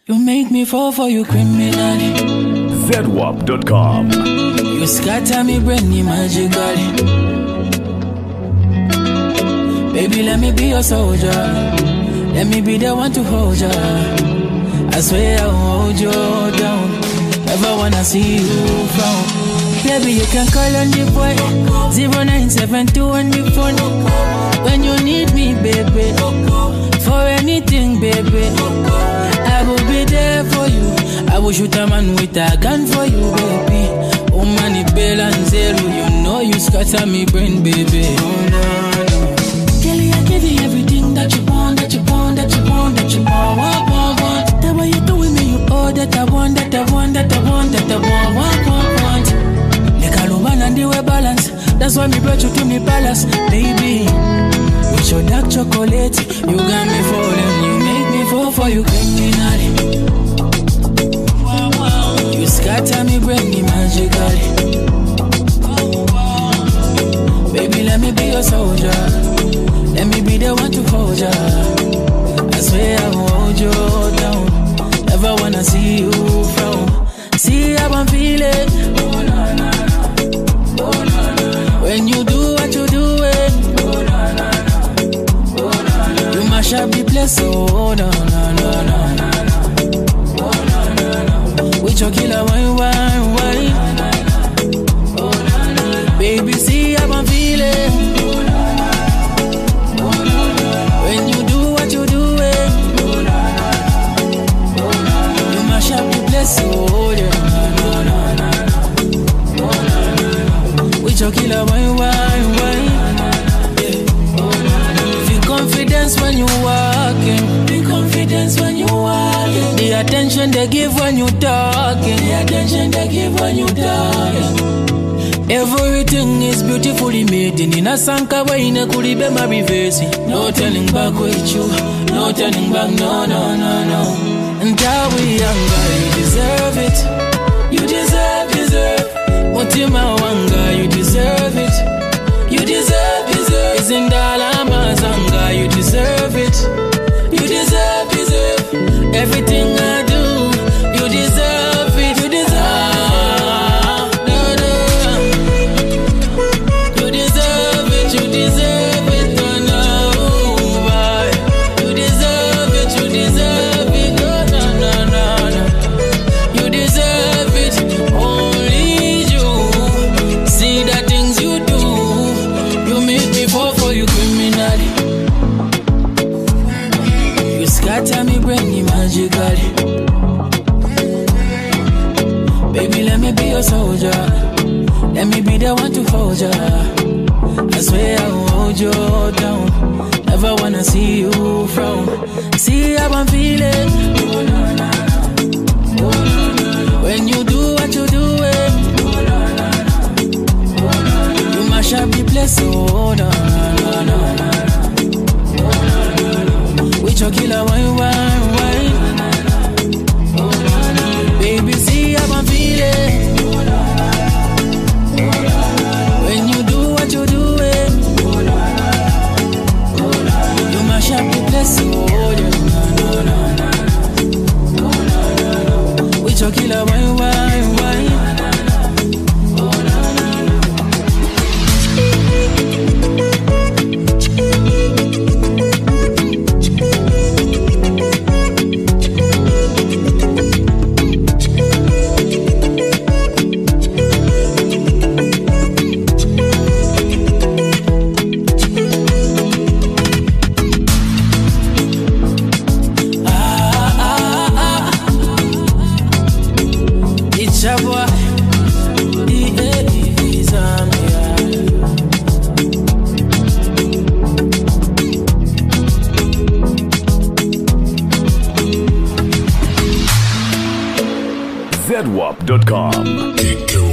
You make me fall for you criminally. ZWAP.com. You scatter me brain magically. Baby, let me be your soldier. Let me be the one to hold ya. I swear I'll hold you down. Never wanna see you frown. Baby, you can call on the boy 0972 on the phone. When you need me, baby, for anything, baby, I will be there for you. I will shoot a man with a gun for you, baby. Oh man, Bell and Zero, you know you scatter me brain, baby. Oh no, no. Kelly, I give you everything that you want, that you want, that you want, that you want. The way you do with me, you all that I want, that I want, that I want, that I want. Like a woman and the way balance. That's why me brought you to me palace, baby. With your dark chocolate, you got me falling. You make me fall for you criminally. You scatter me brain magically. Baby, let me be your soldier. Let me be the one to hold ya. I swear I will hold you down. Never wanna see you frown. See how I'm feeling. Oh, no, no, no. Oh, no, no. When you do what you doing. Oh, no, no, no. Oh, no, no. You mash up the place. Oh, no, no, no, no, no. Oh, no, no, no. With your killer wine. Oh, no, no. Baby, see how I'm feeling. So yeah, no, no, no. With your killer wine. Yeah. Feel confidence when you walking. Feel confidence when you walking. The attention they give when you talking. The attention they give when you talking. Everything is beautifully made in a sanka way in a kuribe my reverse. No turning back with you. No turning back, no, no, no, no. And how we younger, you deserve it. You deserve. Mutima wanga, you deserve it. You deserve. Isn't Dalama Zanga, you deserve it. You deserve. Everything I do, you deserve it. You deserve. You deserve it. You deserve it. You deserve it. You deserve it. Tell me bring me magically. Baby, let me be your soldier. Let me be the one to hold ya. I swear I will hold you down. Never wanna see you frown. See how I'm feeling. Oh, no, no, no. Oh, no, no. When you do what you doing. Oh, no, no, no. Oh, no, no. You mash up the place. Oh, no, no, no, no. With your killer wine. Baby, see how I'm feeling. When you do what you doing. You mash up the place. With your killer wine. ZWAP.com.